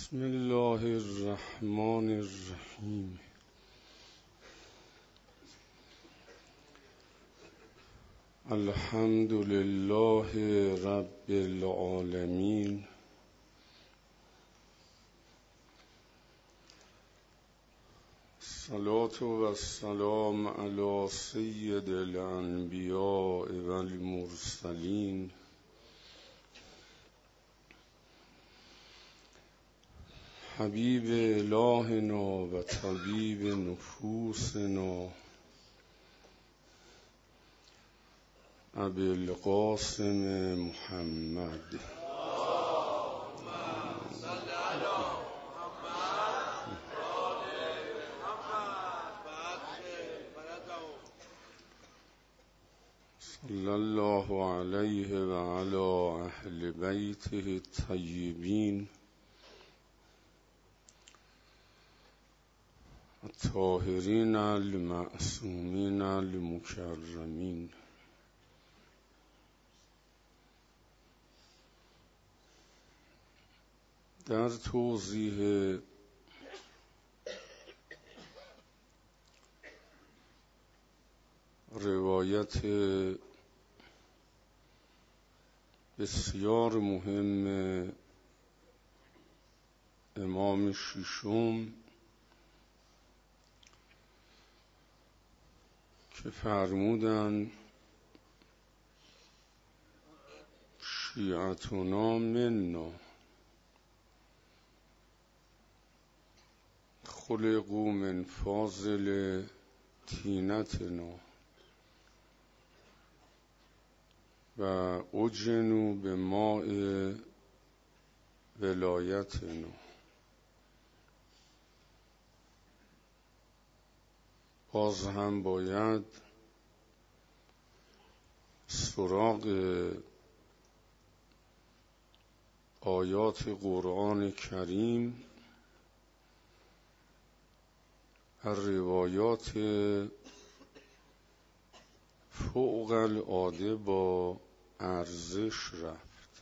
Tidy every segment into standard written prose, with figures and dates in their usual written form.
بسم الله الرحمن الرحیم. الحمد لله رب العالمین. الصلاة و السلام علی سید الانبیاء و المرسلین حبیب الهنا و طبیب نفوسنا ابی القاسم محمد. صلی الله علیه و علی اهل بیته الطیبین الطاهرین المعصومین المکرمین. در توضیح روایت بسیار مهم امام ششم که فرمودند شیعتنا منا خلقوا من فاضل طینتنا و اجنوا به ماء ولایتنا. باز هم باید سراغ آیات قرآن کریم و روایات فوق العاده با ارزش رفت.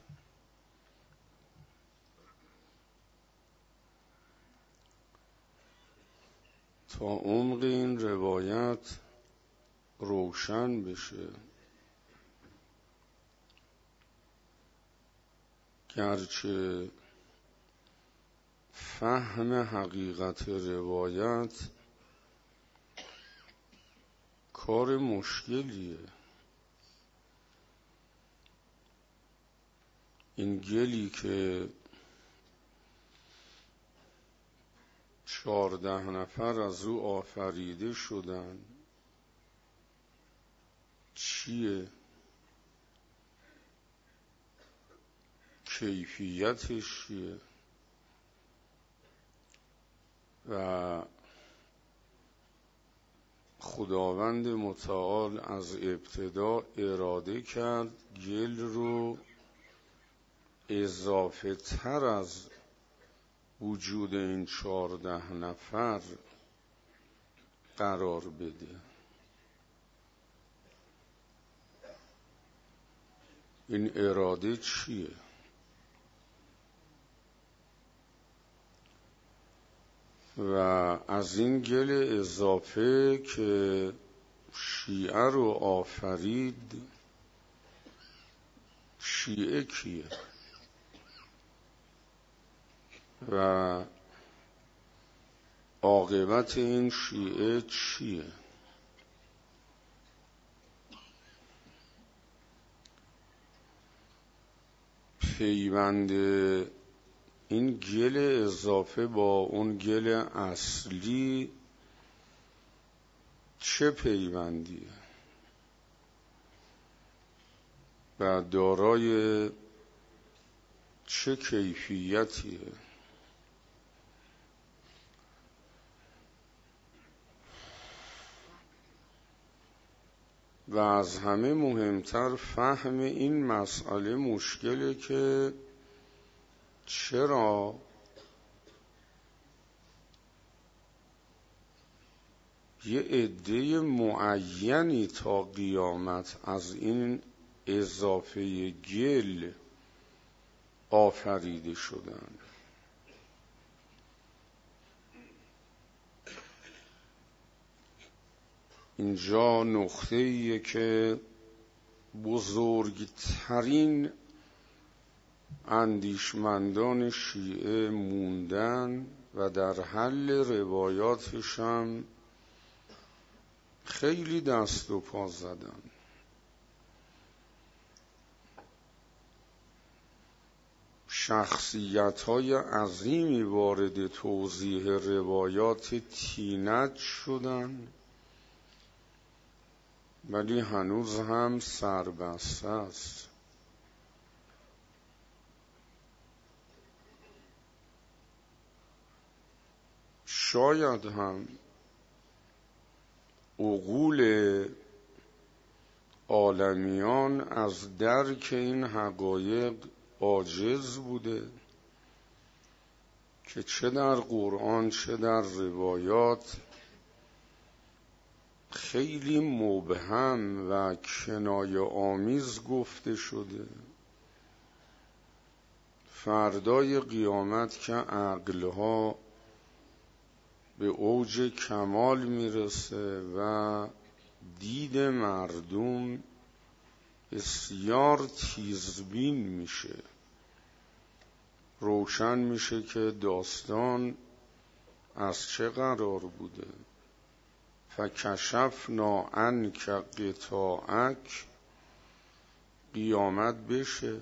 تا عمق این روایت روشن بشه، گرچه فهم حقیقت روایت کار مشکلیه. این گلی که 14 نفر از او آفریده شدن چیه؟ کیفیتش چیه؟ و خداوند متعال از ابتدا اراده کرد گل رو اضافه تر از وجود این 14 نفر قرار بده. این اراده چیه؟ و از این گل اضافه که شیعه رو آفرید، شیعه کیه؟ و عاقبت این شیعه چیه؟ پیوند این گل اضافه با اون گل اصلی چه پیوندیه و دارای چه کیفیتیه؟ و از همه مهمتر فهم این مسئله مشکله که چرا یه عده معینی تا قیامت از این اضافه گل آفریده شدن. اینجا نقطه‌ایه که بزرگترین اندیشمندان شیعه موندن و در حل روایاتش هم خیلی دست و پا زدن. شخصیت‌های عظیمی وارد توضیح روایات طینت شدن، ولی هنوز هم سربسته است. شاید هم عقول عالمیان از درک این حقایق عاجز بوده که چه در قرآن چه در روایات خیلی مبهم و کنایه آمیز گفته شده. فردای قیامت که عقلها به اوج کمال میرسه و دید مردم بسیار تیزبین میشه، روشن میشه که داستان از چه قرار بوده. فکشفنا عنک غطاءک، قیامت بشه،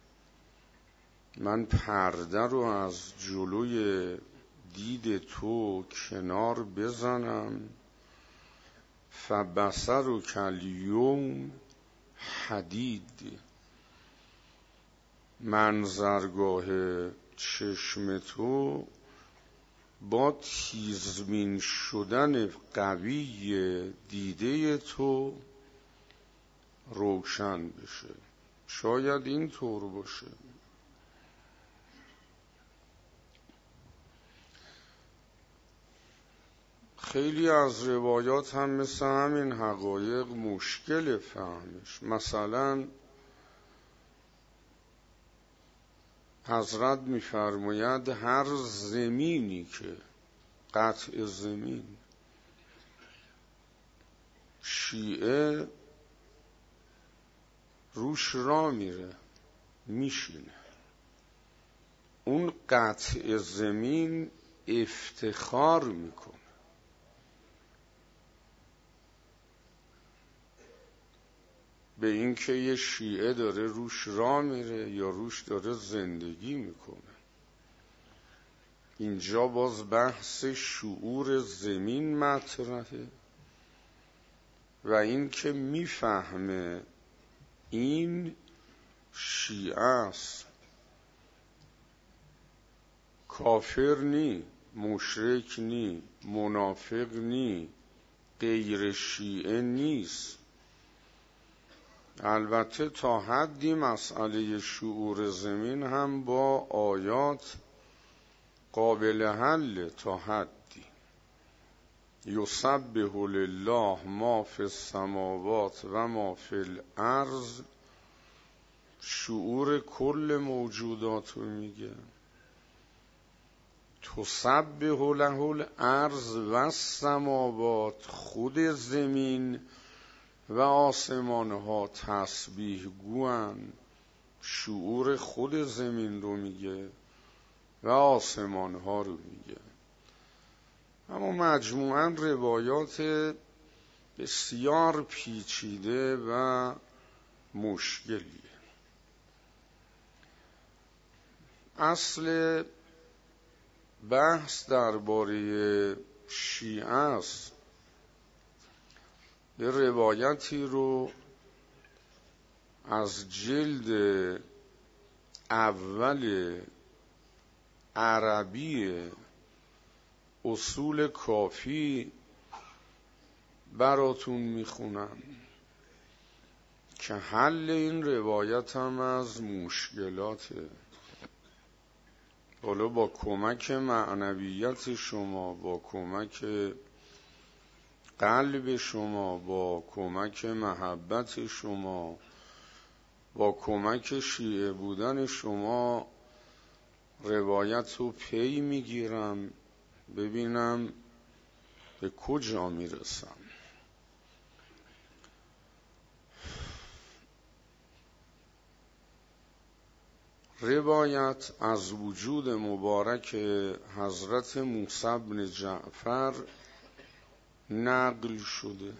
من پرده رو از جلوی دید تو کنار بزنم. فبصرک الیوم حدید، منظرگاه چشم تو با تیزبین شدن قوی دیده تو روشن بشه. شاید این طور باشه. خیلی از روایات هم مثل همین حقایق مشکل فهمش. مثلا حضرت می‌فرماید هر زمینی که قطع زمین شیعه روش را میره میشینه، اون قطع زمین افتخار میکنه. به این که یه شیعه داره روش را میره یا روش داره زندگی میکنه. اینجا باز بحث شعور زمین مطرحه و این که میفهمه این شیعه است، کافر نی، مشرک نی، منافق نی، غیر شیعه نیست. البته تا حدی مسئله شعور زمین هم با آیات قابل حل. تا حدی یسبح لله ما فی السماوات و ما فی الارض، شعور کل موجودات رو میگه. تسبح له الارض و السماوات، خود زمین و آسمان ها تسبیح گوان، شعور خود زمین رو میگه و آسمان ها رو میگه. اما مجموعاً روایات بسیار پیچیده و مشکلیه. اصل بحث درباره شیعه است. یه روایتی رو از جلد اول عربی اصول کافی براتون میخونم که حل این روایت هم از مشکلاته. حالا با کمک معنویت شما، با کمک قلب شما، با کمک محبت شما، با کمک شیعه بودن شما روایت رو پی میگیرم، ببینم به کجا میرسم. روایت از وجود مبارک حضرت موسی بن جعفر نقل شده.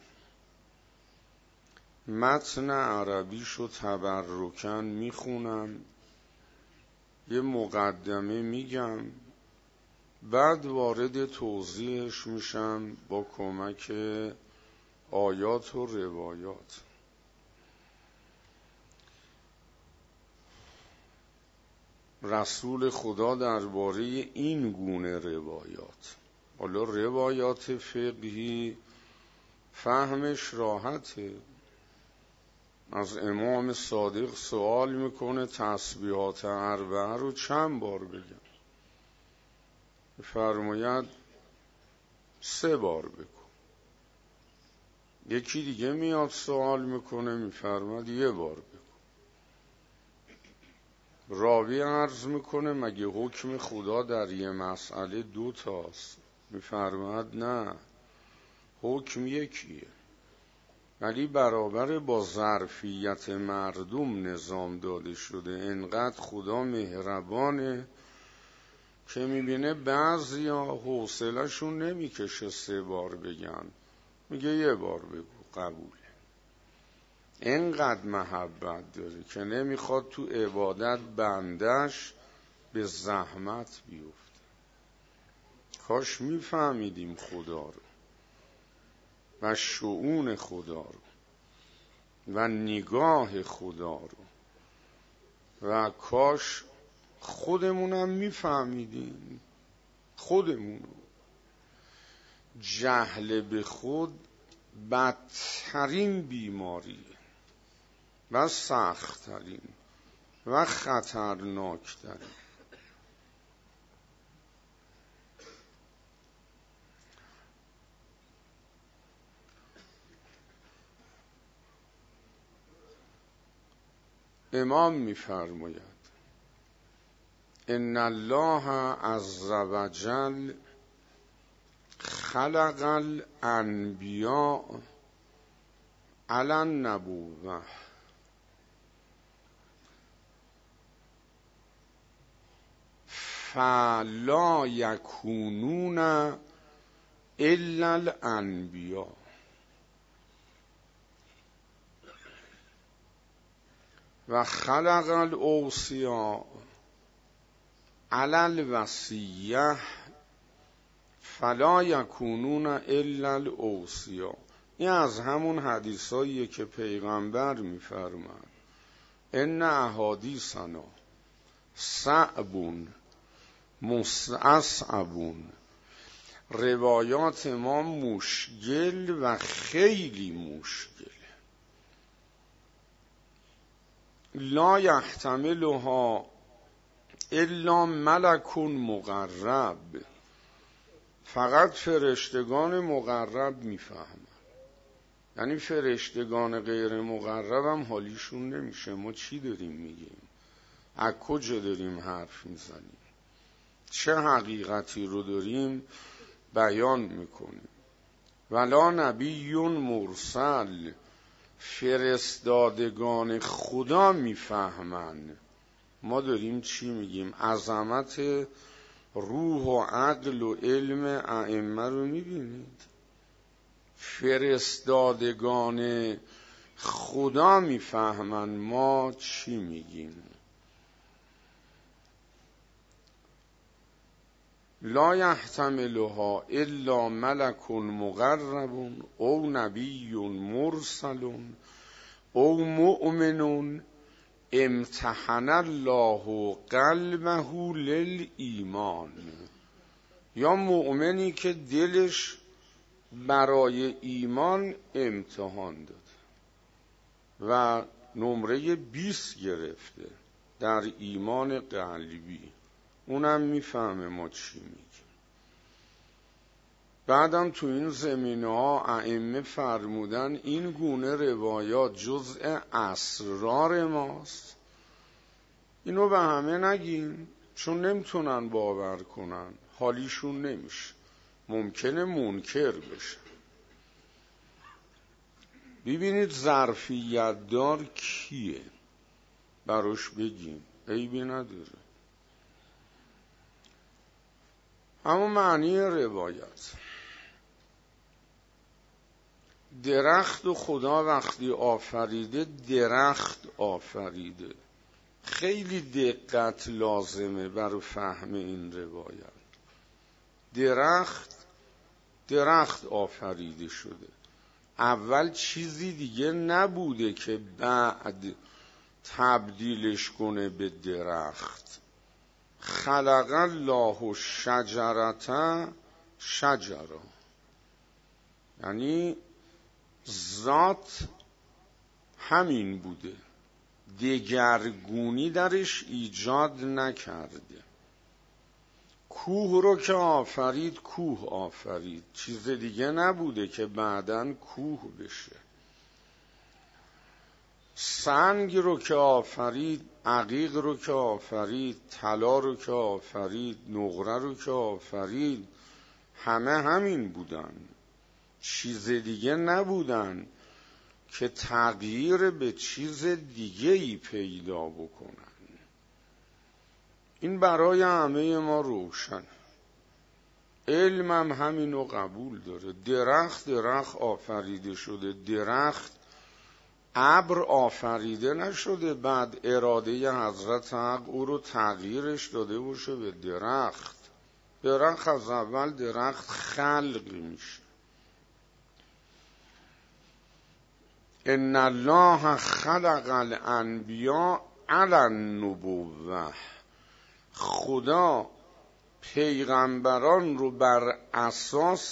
متن عربیشو تبرکاً میخونم، یه مقدمه میگم، بعد وارد توضیحش میشم با کمک آیات و روایات. رسول خدا درباره این گونه روایات، حالا روایات فقهی فهمش راحته، از امام صادق سوال میکنه تسبیحات اربعه رو چند بار بگم؟ فرماید 3 بار بگو. یکی دیگه میاد سوال میکنه، میفرماید 1 بار بگو. راوی عرض میکنه مگه حکم خدا در یه مسئله 2 تاست؟ میفرماید نه، حکم یکیه، ولی برابر با ظرفیت مردم نظام داده شده. انقدر خدا مهربانه که میبینه بعضیا حوصله‌شون نمیکشه 3 بار بگن، میگه 1 بار بگو، قبوله. انقدر محبت داره که نمیخواد تو عبادت بندش به زحمت بیفته. کاش میفهمیدیم خدا رو و شؤون خدا رو و نگاه خدا رو، و کاش خودمونم میفهمیدیم خودمونو. جهل به خود بدترین بیماریه و سخت‌ترین و خطرناکترین. امام می‌فرماید ان الله عز وجل خلق الانبیاء علی النبوة فلا یکونون الا الانبیاء و خلق الاوصیاء علی الوصیة فلا یکونون الا الاوصیاء. این از همون حدیثاییه که پیغمبر میفرماد ان احادیثنا صعبون مستصعبون. روایات ما مشکل و خیلی مشکل، لا یحتملها الا ملک مقرب. فقط فرشتگان مقرب میفهمن، یعنی فرشتگان غیر مقرب هم حالیشون نمیشه. ما چی داریم میگیم؟ از کجا داریم حرف میزنیم؟ چه حقیقتی رو داریم بیان میکنیم؟ ولا نبی مرسل. فرستادگان خدا میفهمن ما داریم چی میگیم. عظمت روح و عقل و علم ائمه رو میبینید. فرستادگان خدا میفهمن ما چی میگیم. لا یحتملها الا ملک مقرب او نبی مرسل او مؤمن امتحن الله قلبه للایمان. یا مؤمنی که دلش برای ایمان امتحان داد و نمره 20 گرفته در ایمان قلبی، اونم میفهمه ما چی میگیم. بعدم تو این زمینه ها ائمه فرمودن این گونه روایات جزء اسرار ماست. اینو به همه نگیم چون نمیتونن باور کنن، حالیشون نمیشه، ممکنه منکر بشه. ببینید ظرفیت دار کیه براش بگیم. عیبی نداره. اما معنی روایت، درخت و خدا وقتی آفریده درخت آفریده. خیلی دقت لازمه برای فهم این روایت. درخت آفریده شده، اول چیزی دیگه نبوده که بعد تبدیلش کنه به درخت. خلق الله الشجرة شجرا، یعنی ذات همین بوده، دگرگونی درش ایجاد نکرده. کوه رو که آفرید کوه آفرید، چیز دیگه نبوده که بعداً کوه بشه. سنگ رو که آفرید، عقیق رو که آفرید، طلا رو که آفرید، نقره رو که آفرید، همه همین بودن، چیز دیگه نبودن که تغییر به چیز دیگه‌ای پیدا بکنن. این برای همه ما روشن. علمم همینو قبول داره. درخت آفریده شده. درخت ابر آفریده نشده بعد اراده حضرت حق او رو تغییرش داده باشه به درخت. درخت از اول درخت خلق میشه. ان الله خلق الانبیاء علی النبوة، خدا پیغمبران رو بر اساس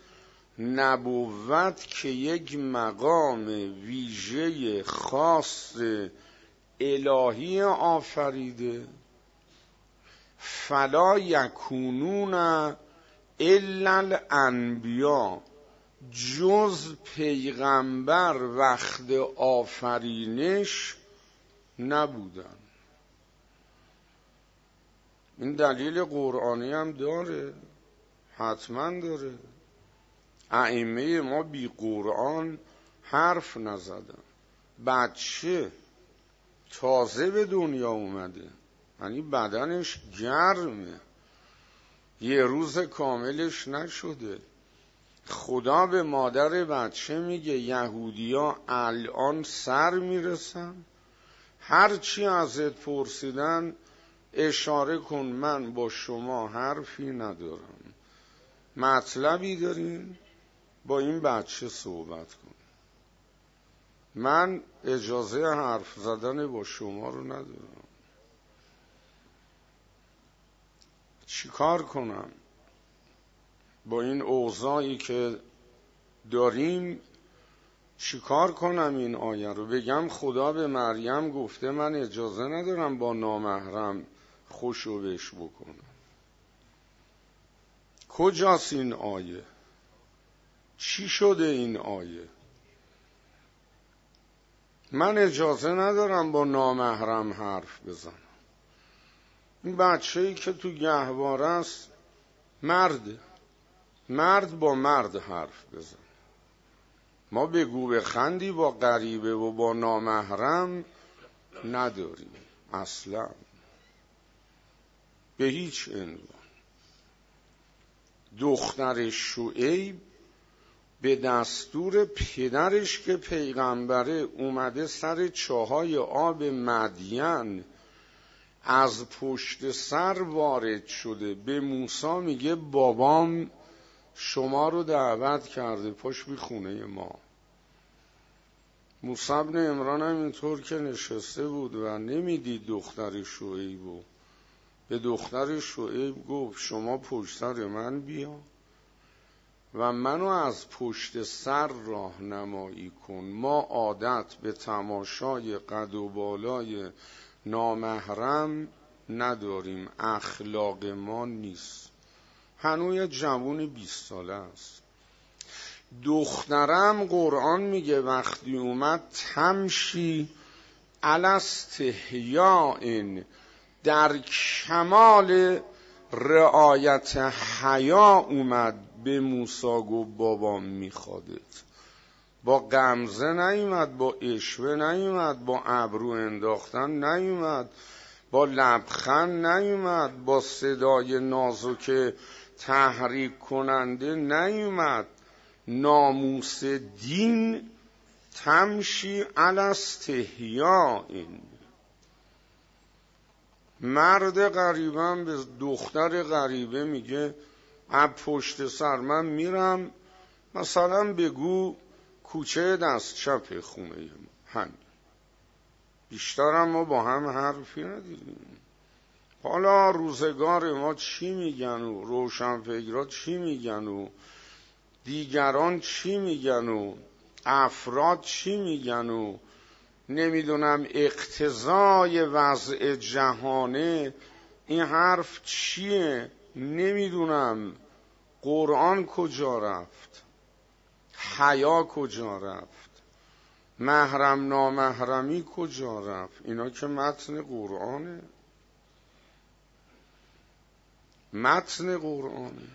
نبوت که یک مقام ویژه خاص الهی آفریده. فلا یکونون الا الانبیاء، جز پیغمبر وقت آفرینش نبودن. این دلیل قرآنی هم داره، حتما داره. ائمه ما بی قرآن حرف نزدن. بچه تازه به دنیا اومده، یعنی بدنش گرمه، یه روز کاملش نشده، خدا به مادر بچه میگه یهودیا الان سر میرسن، هرچی ازت پرسیدن اشاره کن من با شما حرفی ندارم، مطلبی دارین با این بچه صحبت کن، من اجازه حرف زدن با شما رو ندارم. چیکار کنم با این اوضاعی که داریم؟ چیکار کنم این آیه رو بگم خدا به مریم گفته من اجازه ندارم با نامحرم خوشو بش بکنم؟ کجاست این آیه؟ چی شده این آیه؟ من اجازه ندارم با نامحرم حرف بزنم. این بچه‌ای که تو گهواره است مرد با مرد حرف بزن. ما بگو بخندی با غریبه و با نامحرم نداریم اصلا، به هیچ عنوان. دختر شعیب به دستور پدرش که پیغمبره اومده سر چاهای آب مدین، از پشت سر وارد شده، به موسی میگه بابام شما رو دعوت کرده پاش بی خونه ما. موسی بن عمران هم اینطور که نشسته بود و نمیدید دختر شعیبو، به دختر شعیب گفت شما پشت سر من بیا و منو از پشت سر راهنمایی کن. ما عادت به تماشای قد و بالای نامحرم نداریم، اخلاق ما نیست. هنوز جوون 20 ساله است. دخترم قرآن میگه وقتی اومد تمشی علی استحیاء، در کمال رعایت حیا اومد به موسی گفت بابام میخوادت. با غمزه نیومد، با عشوه نیومد، با ابرو انداختن نیومد، با لبخند نیومد، با صدای نازک تحریک کننده نیومد. ناموس دین تمشی علی استحیاء. این مرد غریبم به دختر غریبه میگه از پشت سر من میرم مثلا بگو کوچه دست چپ خونه ما، همین، بیشترم ما با هم حرفی ندیدیم. حالا روزگار ما چی میگن و روشنفکرها چی میگن و دیگران چی میگن و افراد چی میگن و نمیدونم اقتضای وضع جهانه، این حرف چیه نمیدونم. قرآن کجا رفت؟ حیا کجا رفت؟ محرم نامحرمی کجا رفت؟ اینا که متن قرآنه، متن قرآنه.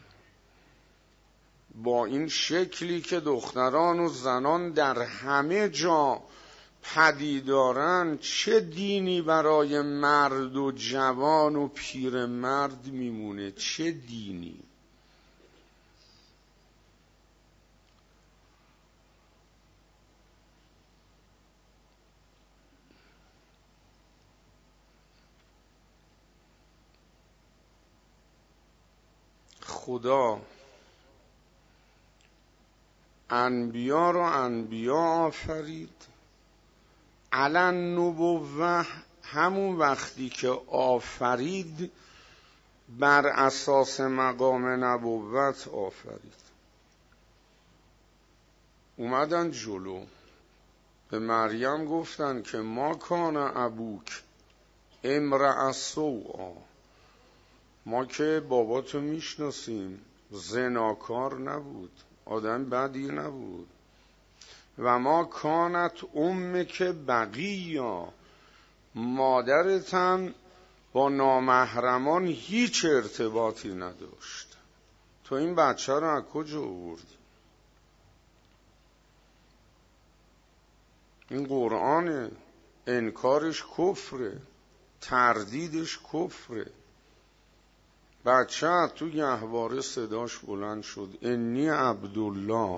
با این شکلی که دختران و زنان در همه جا پدیدارن، چه دینی برای مرد و جوان و پیرمرد میمونه؟ چه دینی؟ خدا انبیا رو انبیا آفرید، علی نبوه همون وقتی که آفرید بر اساس مقام نبوت آفرید. اومدن جلو به مریم گفتن که ما کان ابوک امرأ سوء، ما که باباتو میشناسیم زناکار نبود، آدم بدی نبود. و ما کانت امک بغیا، مادرت هم با نامحرمان هیچ ارتباطی نداشت. تو این بچه رو از کجا آوردی؟ این قرآن، انکارش کفره، تردیدش کفره. بچه تو گهواره صداش بلند شد انی عبدالله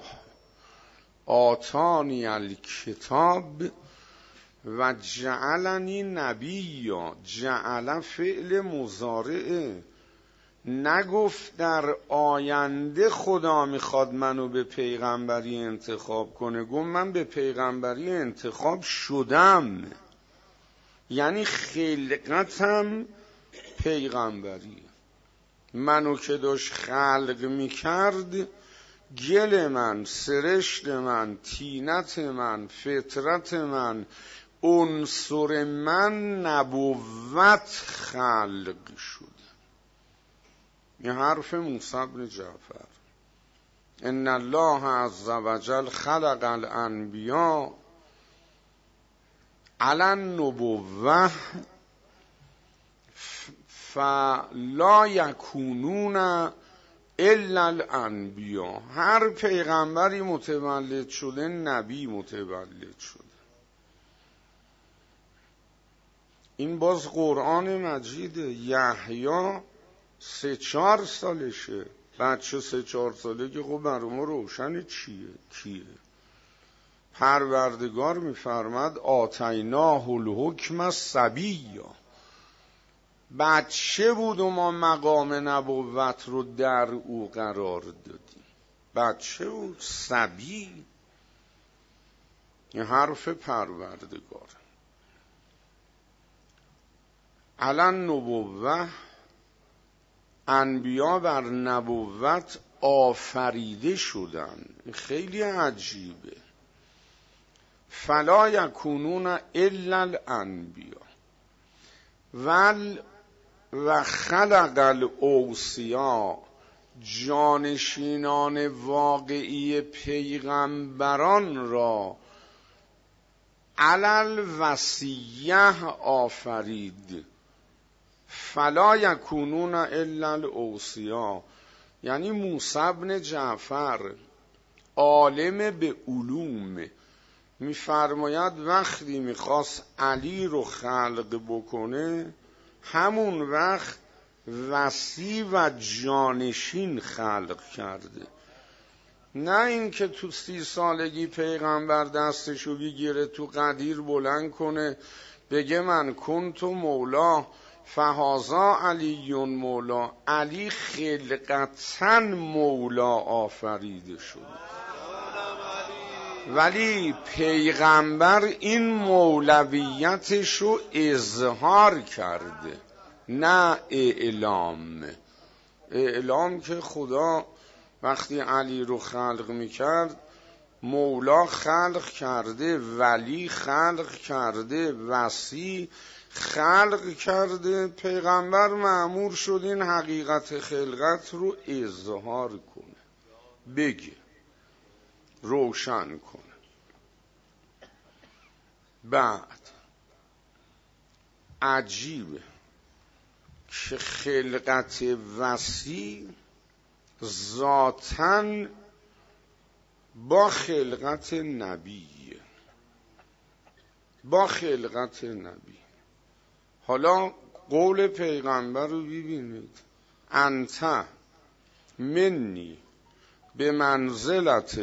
آتانی الکتاب و جعلنی نبیا. جعل فعل مضارعه، نگفت در آینده خدا میخواد منو به پیغمبری انتخاب کنه، گفت من به پیغمبری انتخاب شدم، یعنی خلقتم پیغمبری. منو که داشت خلق میکرد، گل من، سرشت من، طینت من، فطرت من، عنصر من نبوت خلق شد. این حرف موسی بن جعفر. ان الله عز وجل خلق الانبیاء علی النبوة فلا یکونون الا الانبیاء. هر پیغمبری متولد شده نبی متولد شده. این باز قرآن مجیده. یحیی 3-4 سالشه، بچه 3-4 ساله که خب برای ما روشن چیه کیه. پروردگار میفرماد آتیناه الحکم صبیا، بچه بود و ما مقام نبوت رو در او قرار دادیم. بچه بود، صبی. این حرف پروردگار. علی نبوه، انبیا بر نبوت آفریده شدن. خیلی عجیبه. فلا یکونون الا الانبیا و خلق الاوصیا، جانشینان واقعی پیغمبران را علی الوصیه آفرید. فلا یکونون الا الاوصیا، یعنی موسی بن جعفر عالم به علوم میفرماید وقتی میخواست علی رو خلق بکنه همون وقت وصی و جانشین خلق کرده. نه این که تو 30 سالگی پیغمبر دستشو بگیره تو قدیر بلند کنه بگه من کنتو مولا فهازا علی مولا. علی خلقتاً مولا آفریده شده، ولی پیغمبر این مولویتشو اظهار کرده، نه اعلام. اعلام که خدا وقتی علی رو خلق میکرد مولا خلق کرده، ولی خلق کرده، وصی خلق کرده. پیغمبر مأمور شد این حقیقت خلقت رو اظهار کنه، بگه، روشن کنه. بعد عجیبه که خلقت وصی ذاتاً با خلقت نبیه، با خلقت نبی. حالا قول پیغمبر رو ببینید، انت منی به منزلت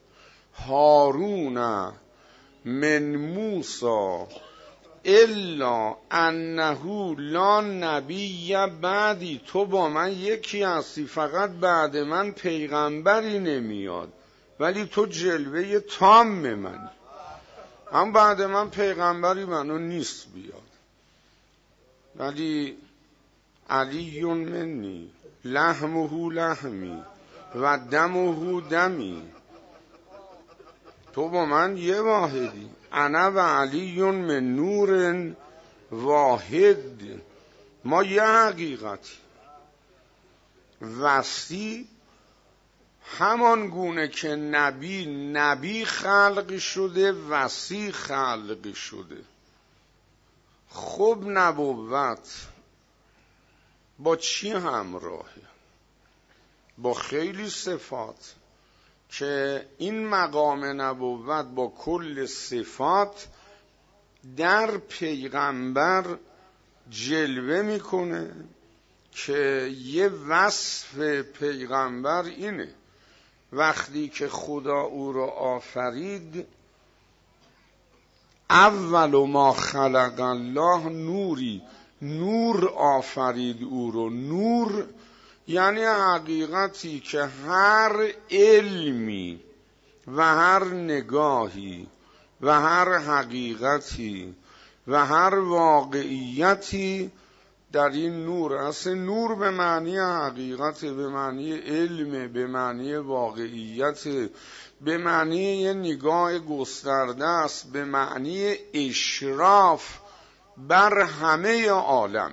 هارون من موسی الا انه لا نبی بعدی. تو با من یکی هستی، فقط بعد من پیغمبری نمیاد، ولی تو جلوه تام منی. اما بعد من پیغمبری منو نیست بیاد. ولی علی منی لحمه لحمی و دمه دمی. تو با من یه واحدی، انا و علی من نور واحد. ما یه حقیقتی. وصی همان گونه که نبی خلق شده، وصی خلق شده. خب نبوت با چی همراهه؟ با خیلی صفات که این مقام نبوت با کل صفات در پیغمبر جلوه میکنه که یه وصف پیغمبر اینه. وقتی که خدا او را آفرید، اول ما خلق الله نوری، نور آفرید او رو. نور یعنی حقیقتی که هر علمی و هر نگاهی و هر حقیقتی و هر واقعیتی در این نور است. نور به معنی حقیقت، به معنی علم، به معنی واقعیت، به معنی یه نگاه گسترده است، به معنی اشراف بر همه عالم.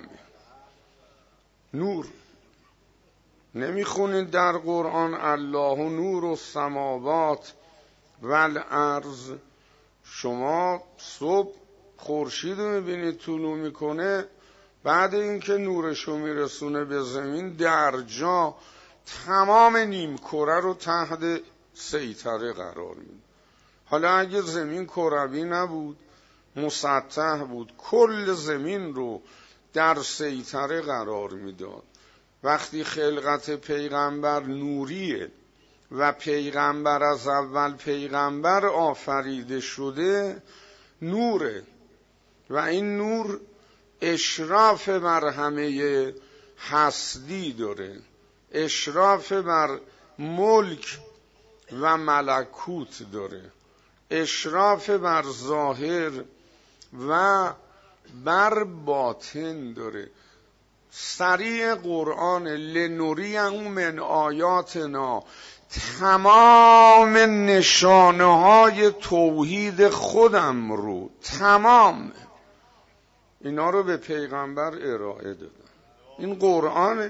نور نمیخونید در قرآن الله نور السماوات والارض؟ شما صبح خورشید رو میبینید طلوع میکنه، بعد اینکه نورشو میرسونه به زمین، در جا تمام نیم کره رو تحت سیطره قرار میده. حالا اگه زمین کروی نبود، مسطح بود، کل زمین رو در سیطره قرار میداد. وقتی خلقت پیغمبر نوریه و پیغمبر از اول پیغمبر آفریده شده، نوره و این نور اشراف بر همه هستی داره، اشراف بر ملک و ملکوت داره، اشراف بر ظاهر و بر باطن داره. صریح قرآن لنوریه من آیاتنا، تمام نشانه های توحید خودم رو، تمام اینا رو به پیغمبر ارائه دادم. این قرآن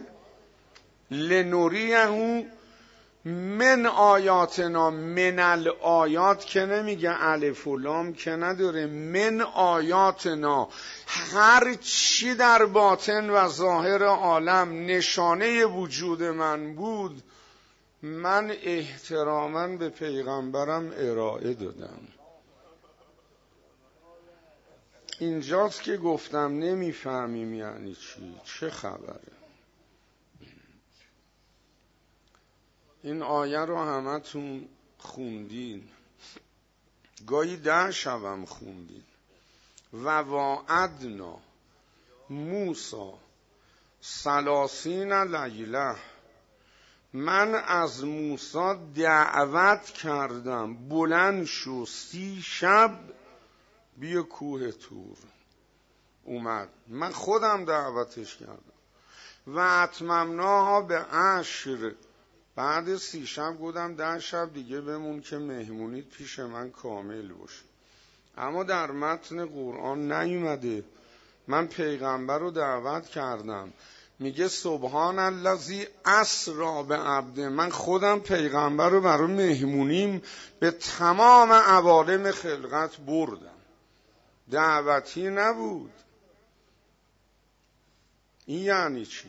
لنوریه من آیاتنا، من الآیات که نمیگه الف و لام که نداره، من آیاتنا، هر چی در باطن و ظاهر عالم نشانه وجود من بود، من احتراما به پیغمبرم ارائه دادم. اینجاست که گفتم نمیفهمیم یعنی چی، چه خبره. این آیه رو همتون خوندین، گاهی 10 شبم خوندین. و وعدنا موسی 30 لیله، من از موسی دعوت کردم بلند شو 30 شب بیا کوه طور. اومد، من خودم دعوتش کردم. و اتممناها به 10، بعد 30 شب گفتم 10 شب دیگه بمون که مهمونیت پیش من کامل باشه. اما در متن قرآن نیومده. من پیغمبر رو دعوت کردم، میگه سبحان الذی اسری بعبده، من خودم پیغمبر رو برای مهمونیم به تمام عوالم خلقت بردم، دعوتی نبود. این یعنی چی؟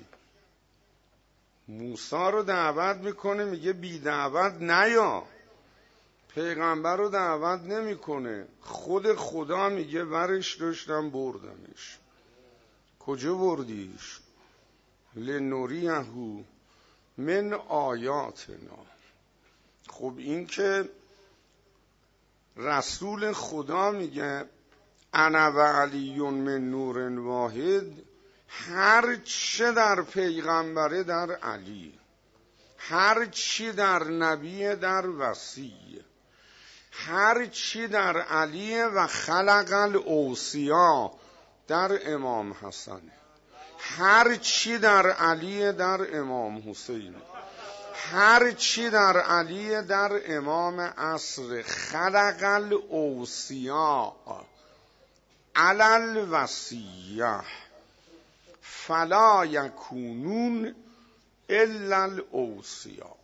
موسی رو دعوت میکنه، میگه بی دعوت نیا. پیغمبر رو دعوت نمیکنه، خود خدا میگه ورش داشتم بردمش. کجا بردیش؟ لنوریه من آیاتنا. خب این که رسول خدا میگه انا و علی من نور واحد، هر چه در پیغمبره در علی، هر چی در نبی در وصی، هر چی در علی و خلق الاوصیا در امام حسن، هر چی در علی در امام حسین، هر چی در علی در امام عصر. خلق الاوصیا علی الوصیه فلا یکونون الا الاوصیا.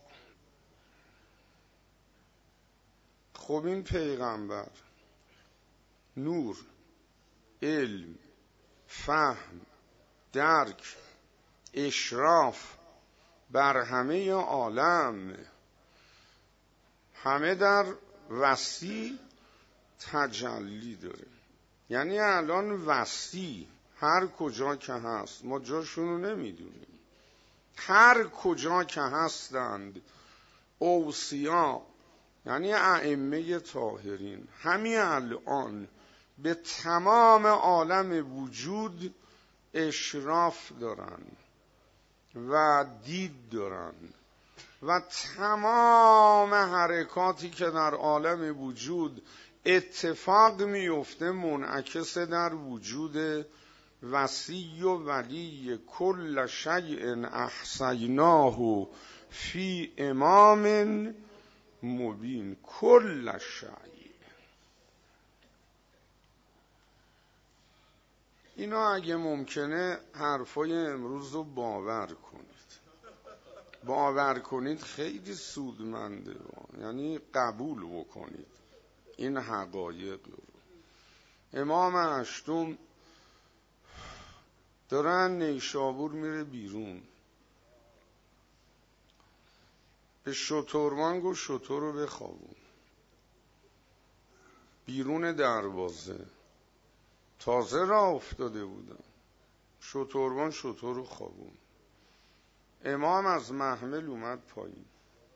خب این پیغمبر نور، علم، فهم، درک، اشراف بر همه عالم، همه در وصی تجلی داره. یعنی الان وصی هر کجا که هست، ما جاشونو نمیدونیم، هر کجا که هستند اوصیا یعنی ائمه طاهرین، همین الان به تمام عالم وجود اشراف دارن و دید دارن و تمام حرکاتی که در عالم وجود اتفاق میفته منعکس در وجود وصی و ولی. کل شیء احصیناه فی امام مبین. کل شیء. اینا اگه ممکنه حرفای امروز رو باور کنید. باور کنید خیلی سودمنده، یعنی قبول بکنید این حقایق رو. امام هشتم دارن نیشابور میره بیرون، به شتربان گفت شتر رو بخوابون بیرون دروازه. تازه راه افتاده بودن، شتربان شتر رو خوابون. امام از محمل اومد پایین.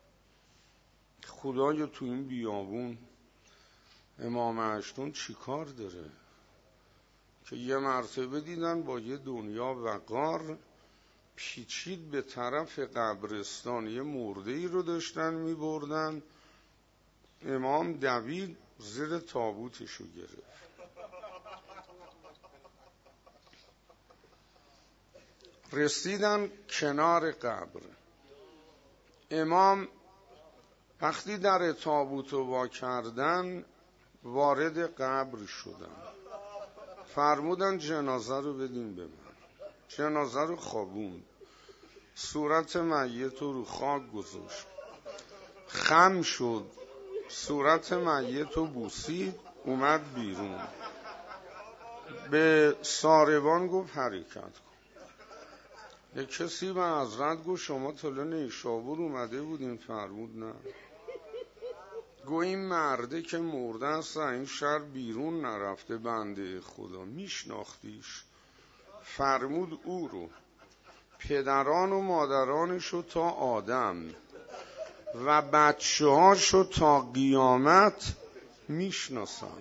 خدایا تو این بیابون امام هشتم چی کار داره که یه مرتبه دیدن با یه دنیا وقار پیچید به طرف قبرستان، یه مرده ای رو داشتن می بردن. امام دوید زیر تابوتشو گرفت. رسیدن کنار قبر. امام وقتی در تابوت رو وا کردن وارد قبر شدن، فرمودن جنازه رو بدین به من. جنازه رو خوابوند، صورت میت رو خاک گذاشت، خم شد، صورت میت رو بوسید، اومد بیرون. به ساربان گفت حرکت کن. یک کسی به حضرت گفت شما طلع نیشابور اومده بودین؟ فرمود نه. گویا این مرده که مرده است این شهر بیرون نرفته بنده خدا، میشناختیش؟ فرمود او رو پدران و مادرانشو تا آدم و بچه هاشو تا قیامت میشناسن.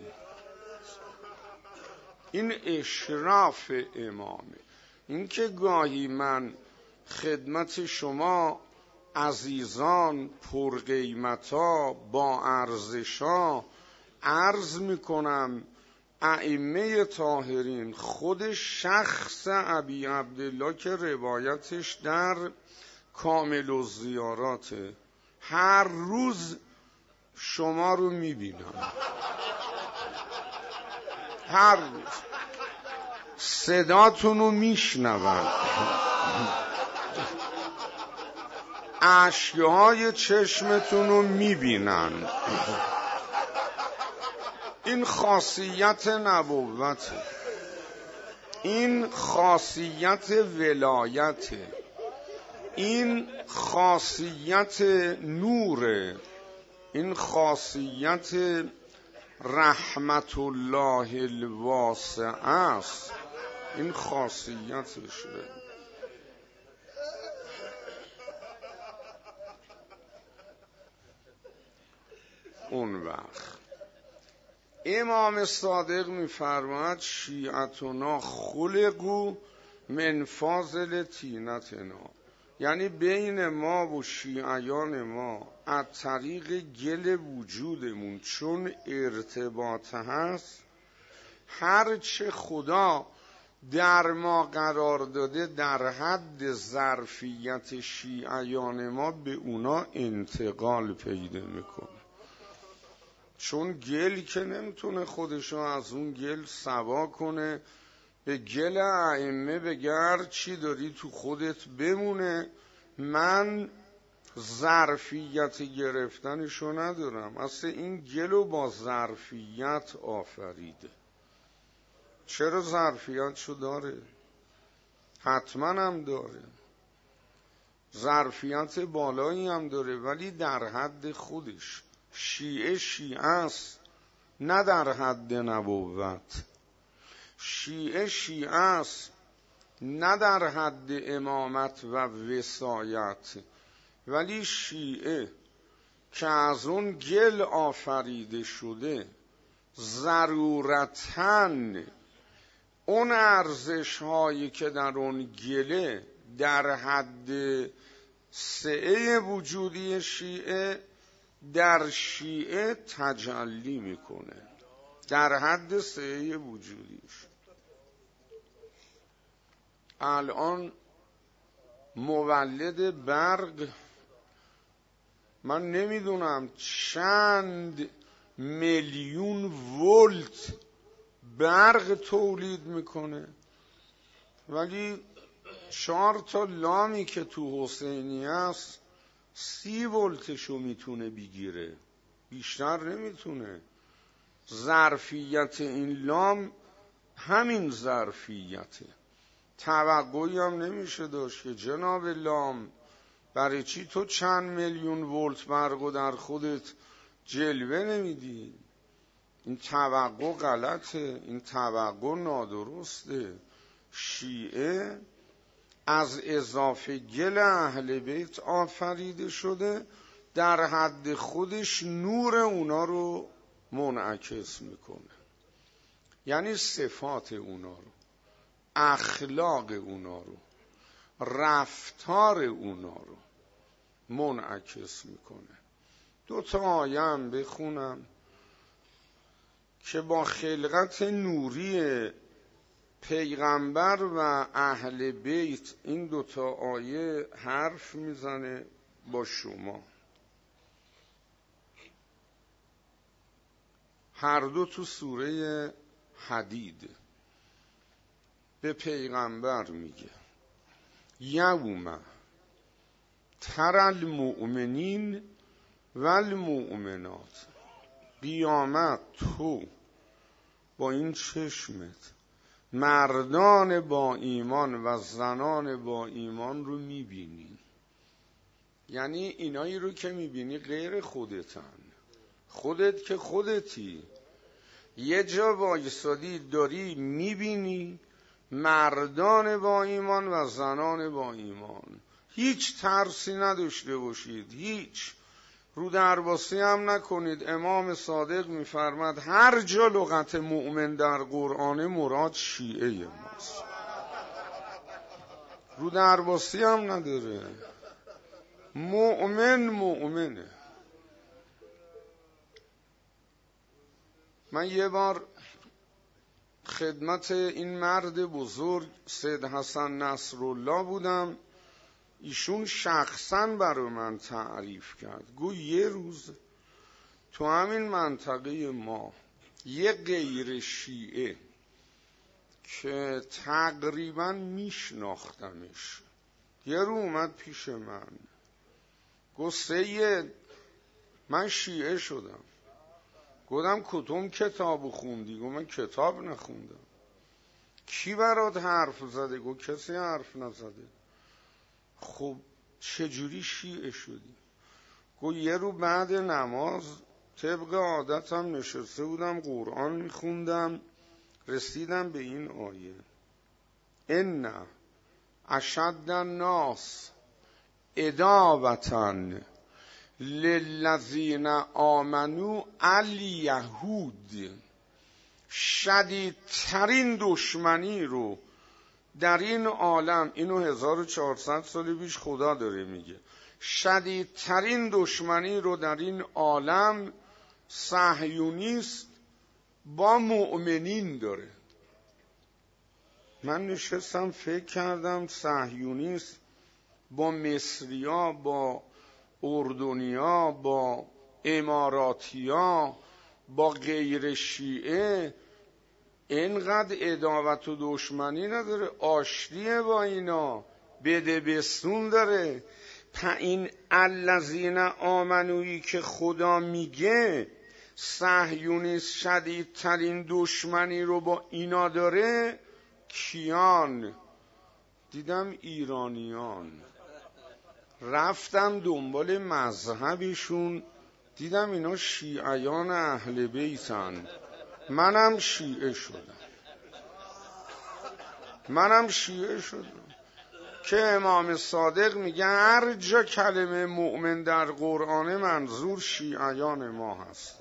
این اشراف امامه. این که گاهی من خدمت شما عزیزان پرقیمتا با ارزشا عرض میکنم، ائمه طاهرین، خود شخص ابی عبدالله که روایتش در کامل الزیاراته، هر روز شما رو میبینم، هر روز صداتون رو میشنوم، اشکهای چشمتون رو میبینن. این خاصیت نبوته، این خاصیت ولایته، این خاصیت نوره، این خاصیت رحمت الله الواسعه است، این خاصیتشه. اون وقت امام صادق میفرماید شیعتنا خلقوا من فاضل طینتنا، یعنی بین ما و شیعیان ما از طریق گل وجودمون چون ارتباط هست، هرچه خدا در ما قرار داده در حد ظرفیت شیعیان ما به اونا انتقال پیدا میکنه. چون گل که نمیتونه خودشو از اون گل سوا کنه، به گل ائمه بگر چی داری تو خودت بمونه، من ظرفیت گرفتنشو ندارم. اصلا این گلو با ظرفیت آفریده. چرا ظرفیتشو داره؟ حتما هم داره، ظرفیت بالایی هم داره، ولی در حد خودش. شیعه شیعه است، نه در حد نبوت. شیعه شیعه است، نه در حد امامت و ولایت. ولی شیعه که از اون گل آفریده شده، ضرورتاً اون ارزش هایی که در اون گله در حد سعه وجودی شیعه در شیعه تجلی میکنه، در حد سعه وجودیش. الان مولد برق من نمیدونم چند میلیون ولت برق تولید میکنه، ولی 4 تا لامی که تو حسینی است 30 ولتشو میتونه بگیره، بیشتر نمیتونه. ظرفیت این لام همین ظرفیته، توقعی هم نمیشه داشت که جناب لام برای چی تو چند میلیون ولت برقو در خودت جلوه نمیدی؟ این توقع غلطه، این توقع نادرسته. شیعه از اضافه گل اهل بیت آفریده شده، در حد خودش نور اونا رو منعکس میکنه، یعنی صفات اونا رو، اخلاق اونا رو، رفتار اونا رو منعکس میکنه. 2 تا آیه هم بخونم که با خلقت نوری پیغمبر و اهل بیت این 2 تا آیه حرف میزنه با شما. هر دو تو سوره حدید. به پیغمبر میگه یوم تر المؤمنین و المؤمنات، قیامت تو با این چشمت مردان با ایمان و زنان با ایمان رو میبینی. یعنی اینایی رو که میبینی غیر خودتن، خودت که خودتی، یه جا وایسادی داری میبینی مردان با ایمان و زنان با ایمان، هیچ ترسی نداشته باشید، هیچ رو درباسی هم نکنید. امام صادق میفرماد هر جا لغت مؤمن در قرآن مراد شیعه ماست، رو درباسی هم نداره، مؤمنه. من یه بار خدمت این مرد بزرگ سید حسن نصرالله بودم، ایشون شخصا برای من تعریف کرد، گوی یه روز تو همین منطقه ما یه غیر شیعه که تقریبا میشناختمش یه رو اومد پیش من، گفت سید من شیعه شدم. گفتم کدوم کتابو خوندی؟ گفت من کتاب نخوندم. کی برات حرف زده؟ گفت کسی حرف نزده. خب چجوری شیعه شدی؟ گفت یه رو بعد نماز طبق عادتم نشسته بودم قرآن میخوندم، رسیدم به این آیه ان اشد الناس عداوة للذین آمنوا الیهود، شدیدترین دشمنی رو در این عالم، اینو 1400 سال پیش خدا داره میگه، شدیدترین دشمنی رو در این عالم صهیونیست با مؤمنین داره. من نشستم فکر کردم صهیونیست با مصریا، با اردنیا، با اماراتیا، با غیر شیعه اینقدر عداوت و دشمنی نداره، آشتیه با اینا، بده بستون داره. این الذین آمنویی که خدا میگه صهیونیست شدیدترین دشمنی رو با اینا داره، کیان؟ دیدم ایرانیان. رفتم دنبال مذهبشون، دیدم اینا شیعیان اهل بیتن. منم شیعه شدم که امام صادق میگه هر جا کلمه مؤمن در قرآن منظور شیعیان ما هستن.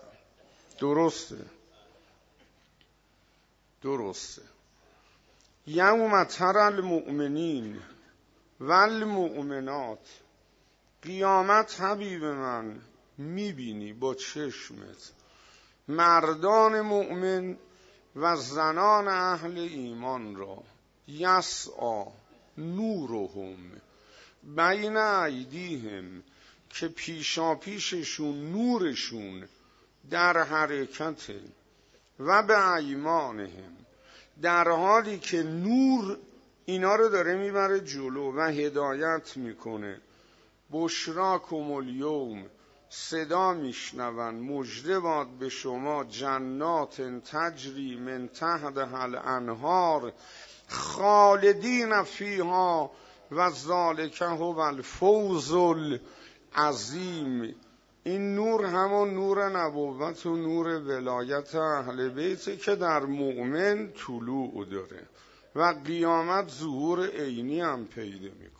درسته. یوم تری المؤمنین والمؤمنات، قیامت حبیب من میبینی با چشمت مردان مؤمن و زنان اهل ایمان را، یسعی نورهم بین ایدیهم، که پیشاپیششون نورشون در حرکت، و به ایمانهم، در حالی که نور اینا رو داره میبره جلو و هدایت میکنه. بشراکم الیوم، صدا میشنون مژده باد به شما، جنات تجری من تحتها الانهار خالدین فیها و ذالک هو الفوز العظیم. این نور همون نور نبوت و نور ولایت اهل بیت که در مؤمن طلوع داره و قیامت ظهور عینی هم پیدا میکنه.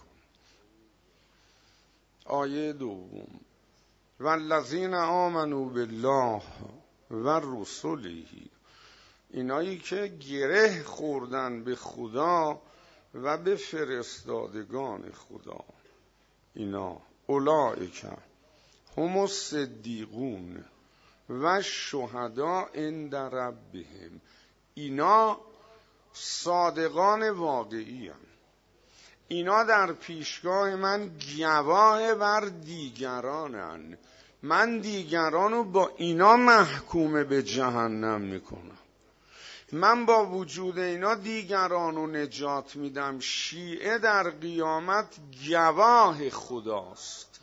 آیه دوم والذین آمنوا بالله و رسله، اینایی که گره خوردن به خدا و به فرستادگان خدا، اینا اولئک هم الصدیقون و شهداء عند ربهم، اینا صادقان واقعی هستند. اینا در پیشگاه من گواه بر دیگرانن، من دیگرانو با اینا محکوم به جهنم میکنم، من با وجود اینا دیگرانو نجات میدم. شیعه در قیامت گواه خداست،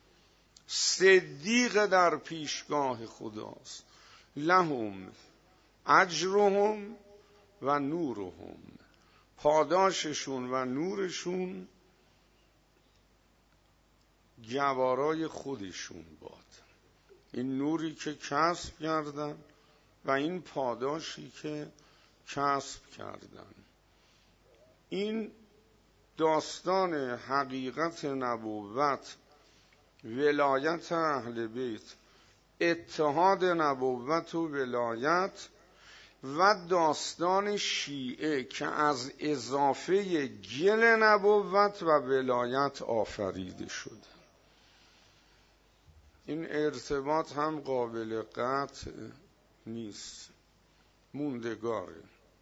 صدیق در پیشگاه خداست. لهم اجرهم و نورهم، پاداششون و نورشون گوارای خودشون باد. این نوری که کسب کردن و این پاداشی که کسب کردن. این داستان حقیقت نبوت، ولایت اهل بیت، اتحاد نبوت و ولایت و داستان شیعه که از اضافه گل نبوت و ولایت آفریده شده. این ارتباط هم قابل قطع نیست، موندگار.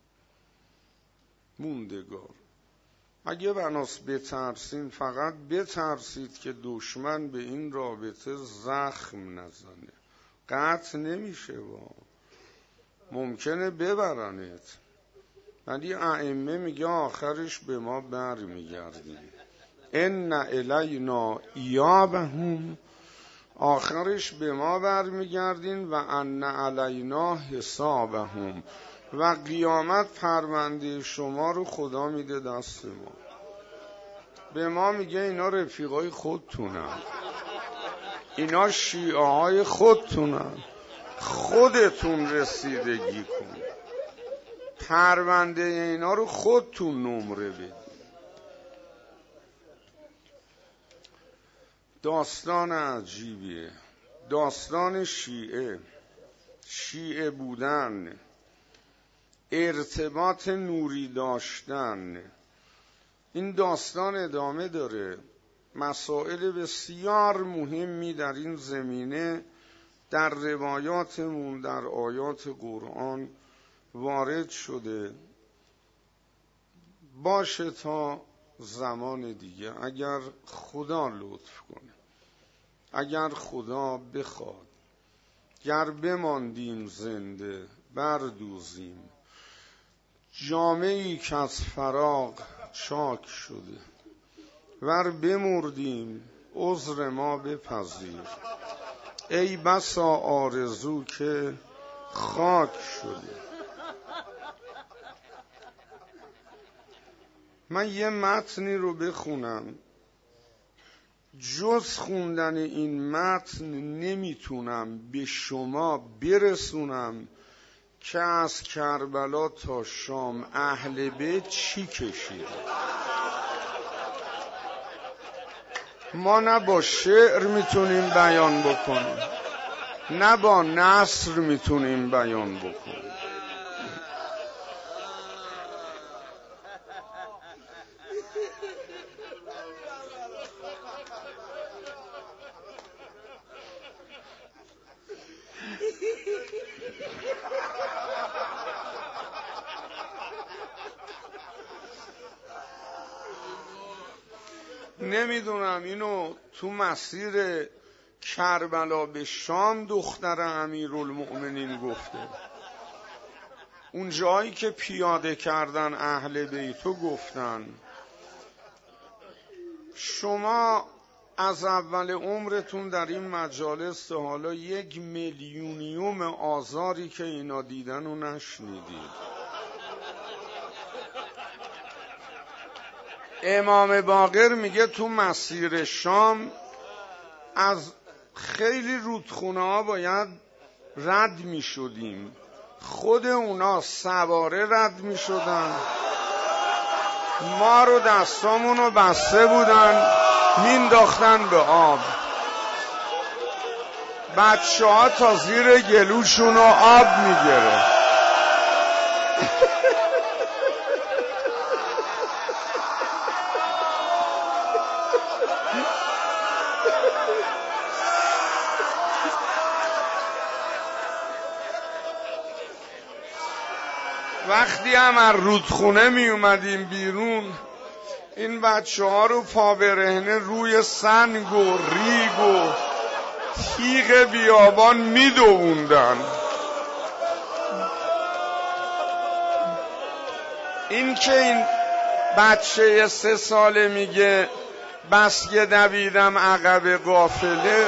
اگه بناس بترسین فقط بترسید که دشمن به این رابطه زخم نزنه. قطع نمیشه، ممکنه ببرنت، ولی ائمه میگه آخرش به ما بر میگردیم. ان الینا ایابهم، آخرش به ما بر میگردین و ان علینا حسابهم، و قیامت پرونده شما رو خدا میده دست ما. به ما میگه اینا رفیقای خودتونن، اینا شیعه های خودتونن، خودتون رسیدگی کن، پرونده اینا رو خودتون نمره بدید. داستان عجیبیه، داستان شیعه بودن، ارتباط نوری داشتن. این داستان ادامه داره. مسائل بسیار مهمی در این زمینه در روایاتمون، در آیات قرآن وارد شده. باشه تا زمان دیگه، اگر خدا لطف کنه، اگر خدا بخواد، گر بماندیم زنده بردوزیم جامه‌ای که از فراق چاک شده، ور بمردیم عذر ما بپذیر، ای بسا آرزو که خاک شده. من یه متنی رو بخونم، جز خوندن این متن نمیتونم به شما برسونم که از کربلا تا شام اهل بیت چی کشید. ما نه با شعر میتونیم بیان بکنیم، نه با نثر میتونیم بیان بکنیم. نمیدونم اینو تو مسیر کربلا به شام دختر امیرالمؤمنین گفته، اون جایی که پیاده کردن اهل بیتو گفتن. شما از اول عمرتون در این مجالس تا حالا 1 میلیونیوم آزاری که اینا دیدن و نشنیدید. امام باقر میگه تو مسیر شام از خیلی رودخونه ها باید رد میشدیم، خود اونا سواره رد میشدن، ما رو دستامونو بسته بودن مینداختن به آب، بچه ها تا زیر گلوشونو آب میگرفت. وقتی هم از رودخونه می اومدیم بیرون، این بچه ها رو پا برهنه روی سنگ و ریگ و تیغ بیابان می دووندن. این که این بچه 3 ساله میگه بس که دویدم عقب قافله،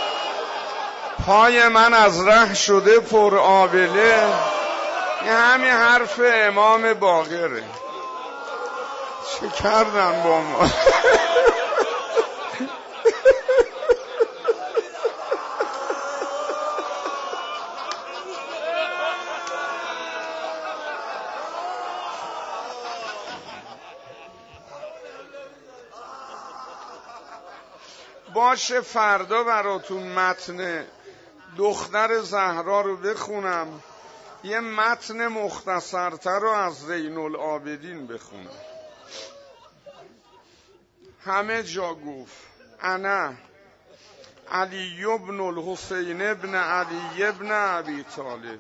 پای من از ره شده پر آبله، این همین حرف امام باقره. چه کردن با ما؟ باشه فردا براتون متن دختر زهرا رو بخونم، یه متن مختصرتر رو از زین العابدین بخونم. همه جا گفت انا علی ابن الحسین ابن علی ابن ابی طالب،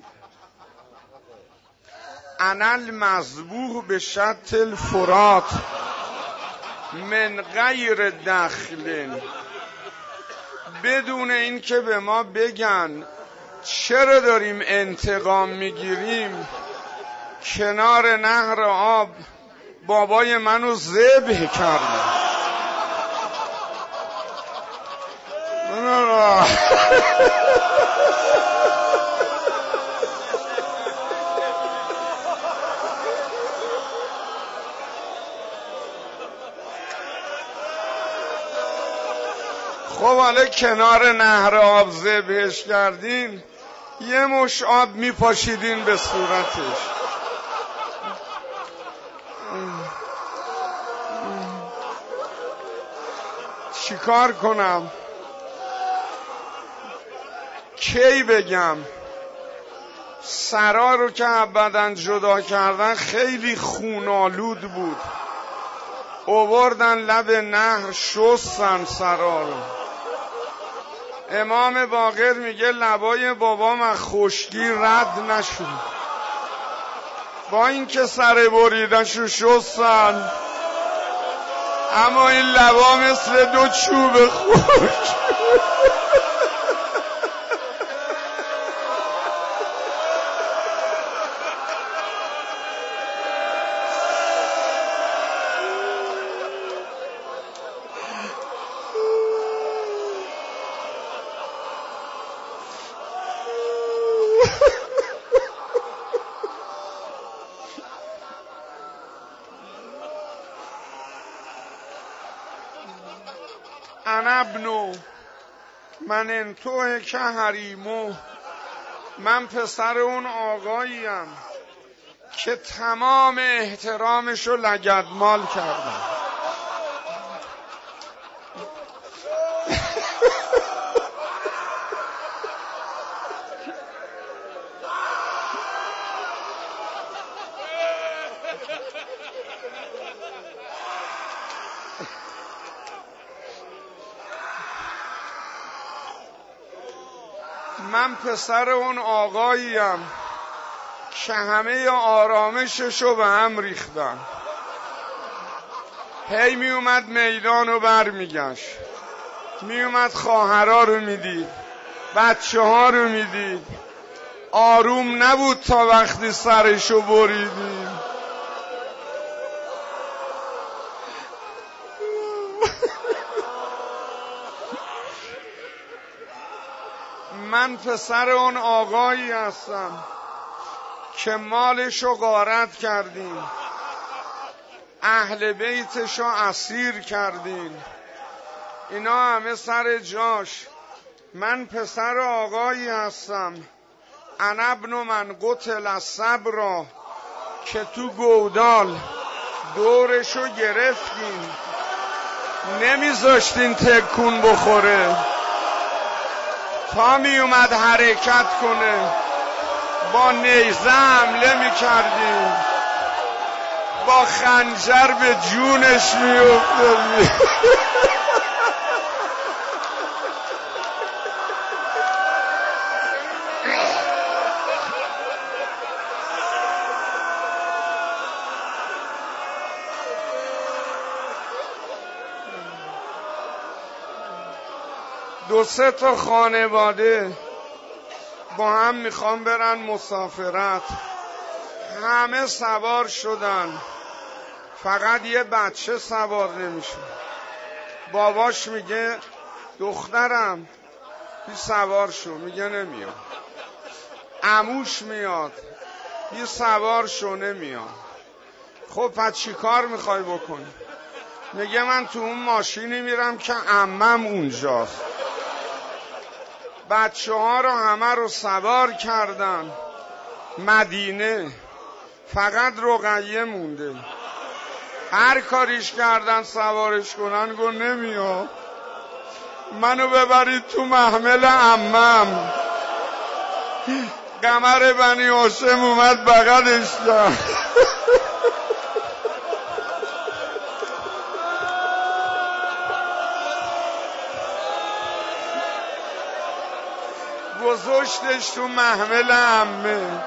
انا المذبوح به شط الفرات من غیر دخل، بدون این که به ما بگن چرا داریم انتقام میگیریم، کنار نهر آب بابای منو ذبح کردن. خب حالا کنار نهر آب ذبحش کردین، یه مش آب میپاشیدین به صورتش. چیکار کنم؟ کی بگم؟ سرا رو که ابداً جدا کردن خیلی خونالود بود، آوردن لب نهر شستن سرا رو. امام باقر میگه لبای بابام از خشکی رد نشد، با اینکه سر بریدنشو شستن، اما این لبا مثل دو چوب خشک. انا ابنو من انتوه که حریمو، من پسر اون آقاییم که تمام احترامشو لگدمال کردم. من پسر اون آقاییم که همه آرامششو به هم ریختم. هی می اومد میدانو بر میگشت، می اومد خواهرها رو میدید، بچه ها رو میدید، آروم نبود تا وقتی سرشو بریدیم. من پسر اون آقایی هستم که مالشو غارت کردین، اهل بیتشو اسیر کردین، اینا همه سر جاش. من پسر آقایی هستم، انا ابن من قتل الصبر، که تو گودال دورشو گرفتین، نمیذاشتین تکون بخوره، تا می اومد حرکت کنه با نیزه حمله می کردیم، با خنجر به جونش می افتادیم. دو سه تا خانواده با هم میخوان برن مسافرت، همه سوار شدن، فقط یه بچه سوار نمیشه. باباش میگه دخترم بی سوار شو، میگه نمیاد. عموش میاد بی سوار شو، نمیاد. خب پس چی کار میخوای بکنی؟ میگه من تو اون ماشینی میرم که عمم اونجاست. بچه ها رو همه رو سوار کردن مدینه، فقط رقیه مونده. هر کاریش کردن سوارش کنن، گفت نمیاد. منو ببرید تو محمل عمم. قمر بنی هاشم اومد بغلش کرد. گذاشتش تو محمل عمه.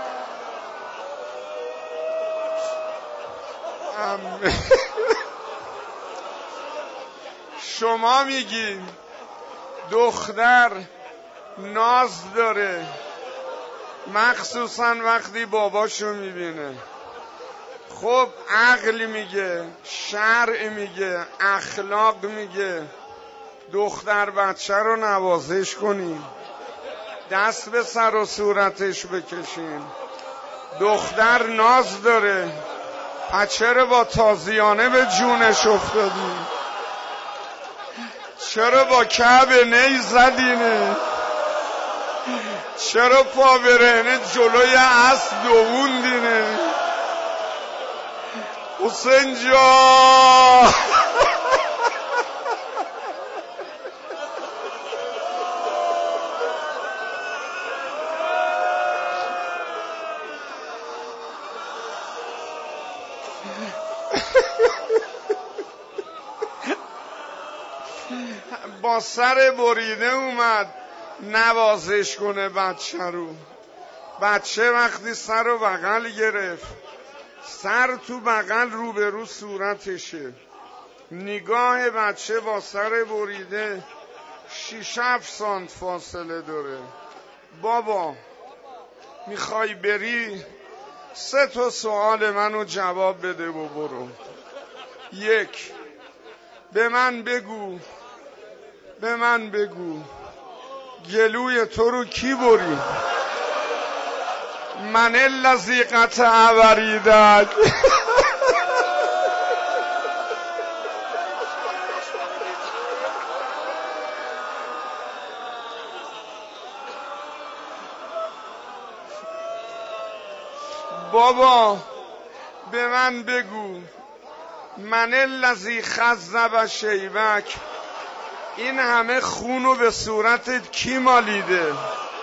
شما میگین دختر ناز داره، مخصوصا وقتی باباشو میبینه. خب عقل میگه، شرع میگه، اخلاق میگه دختر بچه رو نوازش کنیم، دست به سر و صورتش بکشیم. دختر ناز داره، پس چرا با تازیانه به جونش افتادی؟ چرا با کعب نی زدینه؟ چرا پا برهنه جلوی اسب دووندینه؟ حسین جان با سر بریده اومد نوازش کنه بچه رو. بچه وقتی سر و بغل گرفت، سر تو بغل روبرو صورتشه، نگاه بچه با سر بریده 6-7 سانت فاصله داره. بابا میخوای بری 3 تا سوال منو جواب بده و برو. 1، به من بگو گلوی تو رو کی بری؟ من الذی قطع وریدک. بابا به من بگو من الذی خذب شیبک، این همه خونو به صورتت کی مالیده؟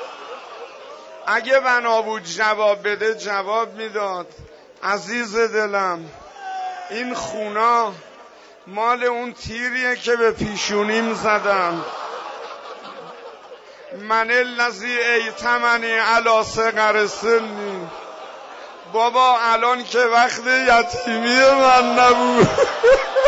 اگه بنا بود جواب بده جواب میداد. عزیز دلم این خونا مال اون تیریه که به پیشونیم زدم. من الذی ایتمنی علی صغر سنی. بابا الان که وقت یتیمی من نبود.